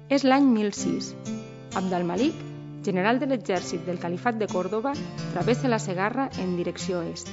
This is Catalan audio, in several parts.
És l'any 1006. Abd al-Malik, general de l'exèrcit del califat de Còrdova, travessa la Segarra en direcció est.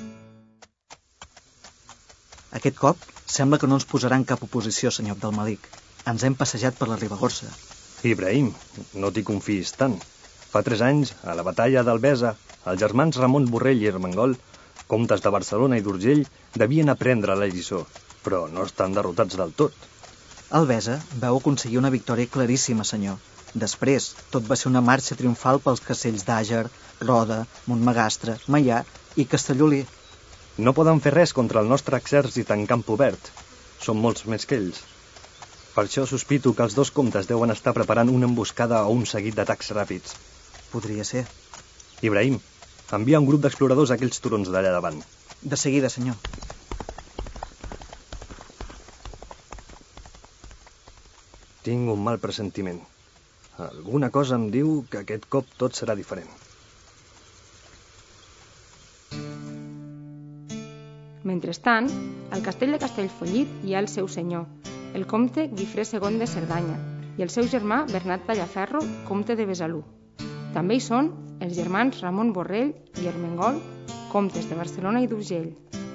Aquest cop sembla que no ens posarà en cap oposició, senyor Abd al-Malik. Ens hem passejat per la Ribagorça. Ibrahim, no t'hi confiïs tant. Fa 3 anys, a la batalla d'Albesa, els germans Ramon Borrell i Ermengol, comtes de Barcelona i d'Urgell, devien aprendre la lliçó, però no estan derrotats del tot. Albesa vau aconseguir una victòria claríssima, senyor. Després, tot va ser una marxa triomfal pels castells d'Àger, Roda, Montmagastre, Maià i Castellolí. No poden fer res contra el nostre exèrcit en camp obert. Són molts més que ells. Per això sospito que els 2 comtes deuen estar preparant una emboscada o un seguit d'atacs ràpids. Podria ser. Ibrahim, envia un grup d'exploradors a aquells turons d'allà davant. De seguida, senyor. Tinc un mal pressentiment. Alguna cosa em diu que aquest cop tot serà diferent. Mentrestant, al castell de Castellfollit hi ha el seu senyor, el comte Guifré II de Cerdanya, i el seu germà Bernat Tallaferro, comte de Besalú. També hi són els germans Ramon Borrell i Ermengol, comtes de Barcelona i d'Urgell.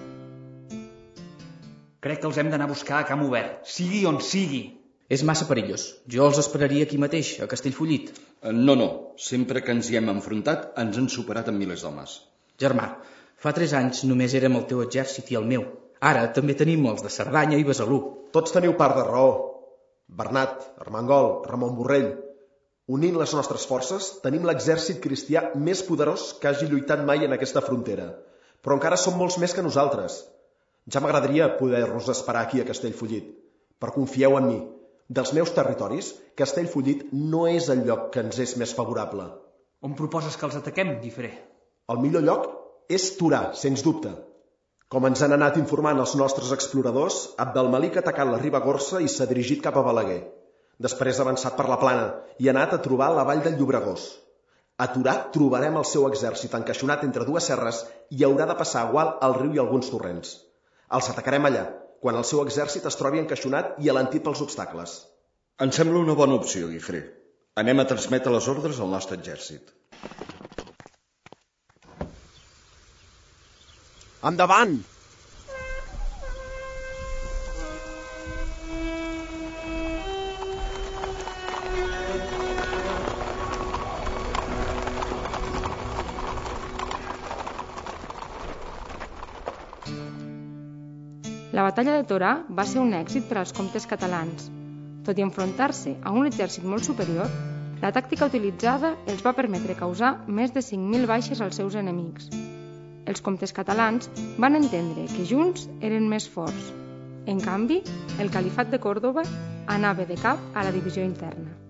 Crec que els hem d'anar a buscar a camp obert, sigui on sigui. És massa perillós. Jo els esperaria aquí mateix, a Castellfollit. No. Sempre que ens hi hem enfrontat, ens han superat amb milers d'homes. Germà, fa 3 anys només érem el teu exèrcit i el meu. Ara també tenim els de Cerdanya i Besalú. Tots teniu part de raó. Bernat, Ermengol, Ramon Borrell. Unint les nostres forces, tenim l'exèrcit cristià més poderós que hagi lluitat mai en aquesta frontera. Però encara som molts més que nosaltres. Ja m'agradaria poder-nos esperar aquí a Castellfollit. Però confieu en mi. Dels meus territoris, Castellfollit no és el lloc que ens és més favorable. On proposes que els ataquem, Guifré? El millor lloc és Torà, sens dubte. Com ens han anat informant els nostres exploradors, Abd al-Malik ha atacat la Ribagorça i s'ha dirigit cap a Balaguer. Després ha avançat per la Plana i ha anat a trobar la vall del Llobregós. A Torà trobarem el seu exèrcit encaixonat entre 2 serres i haurà de passar a Gual el riu i alguns torrents. Els atacarem allà, quan el seu exèrcit es trobi encaixonat i alentit pels obstacles. Em sembla una bona opció, Guifré. Anem a transmetre les ordres al nostre exèrcit. Endavant! La batalla de Torà va ser un èxit per als comtes catalans. Tot i enfrontar-se a un exèrcit molt superior, la tàctica utilitzada els va permetre causar més de 5.000 baixes als seus enemics. Els comtes catalans van entendre que junts eren més forts. En canvi, el califat de Còrdova anava de cap a la divisió interna.